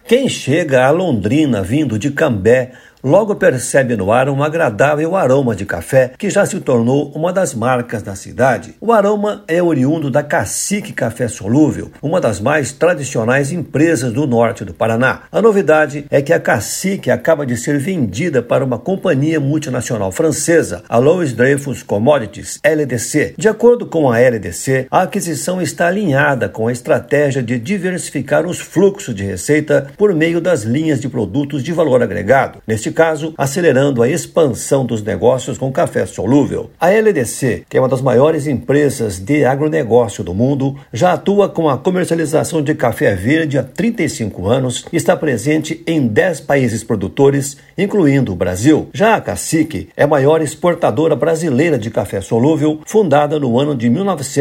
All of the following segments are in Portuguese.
Quem chega a Londrina vindo de Cambé logo percebe no ar um agradável aroma de café que já se tornou uma das marcas da cidade. O aroma é oriundo da Cacique Café Solúvel, uma das mais tradicionais empresas do norte do Paraná. A novidade é que a Cacique acaba de ser vendida para uma companhia multinacional francesa, a Louis Dreyfus Commodities, LDC. De acordo com a LDC, a aquisição está alinhada com a estratégia de diversificar os fluxos de receita por meio das linhas de produtos de valor agregado. Neste caso, acelerando a expansão dos negócios com café solúvel. A LDC, que é uma das maiores empresas de agronegócio do mundo, já atua com a comercialização de café verde há 35 anos e está presente em 10 países produtores, incluindo o Brasil. Já a Cacique é a maior exportadora brasileira de café solúvel, fundada no ano de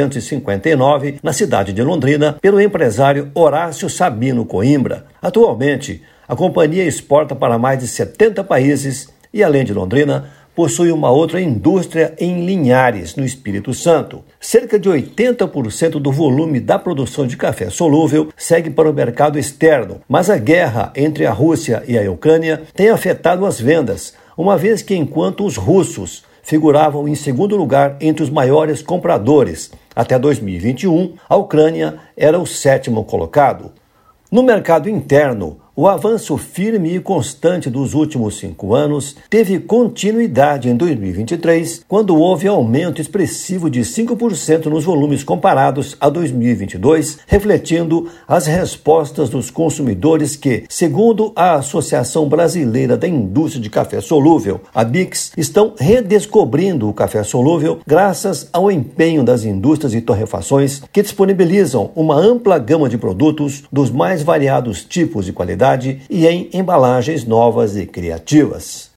1959, na cidade de Londrina, pelo empresário Horácio Sabino Coimbra. Atualmente, a companhia exporta para mais de 70 países e, além de Londrina, possui uma outra indústria em Linhares, no Espírito Santo. Cerca de 80% do volume da produção de café solúvel segue para o mercado externo, mas a guerra entre a Rússia e a Ucrânia tem afetado as vendas, uma vez que enquanto os russos figuravam em segundo lugar entre os maiores compradores, até 2021, a Ucrânia era o 7º colocado. No mercado interno, o avanço firme e constante dos últimos 5 anos teve continuidade em 2023, quando houve aumento expressivo de 5% nos volumes comparados a 2022, refletindo as respostas dos consumidores que, segundo a Associação Brasileira da Indústria de Café Solúvel, a BICS, estão redescobrindo o café solúvel graças ao empenho das indústrias de torrefações que disponibilizam uma ampla gama de produtos dos mais variados tipos e qualidade e em embalagens novas e criativas.